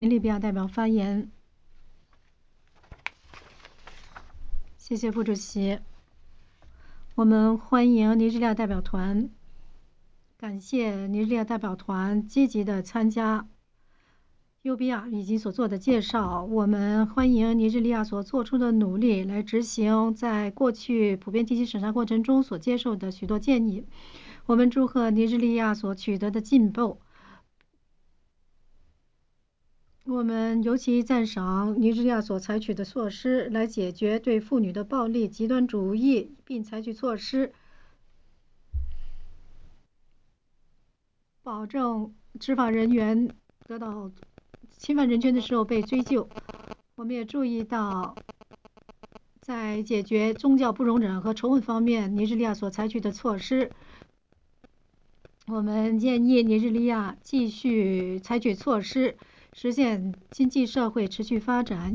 利比亚代表发言。谢谢副主席。我们欢迎尼日利亚代表团，感谢尼日利亚代表团积极的参加 UBR 以及所做的介绍。我们欢迎尼日利亚所做出的努力，来执行在过去普遍地区审查过程中所接受的许多建议。我们祝贺尼日利亚所取得的进步。我们尤其赞赏尼日利亚所采取的措施，来解决对妇女的暴力、极端主义，并采取措施保证执法人员得到侵犯人权的时候被追究。我们也注意到，在解决宗教不容忍和仇恨方面，尼日利亚所采取的措施。我们建议尼日利亚继续采取措施，实现经济社会持续发展。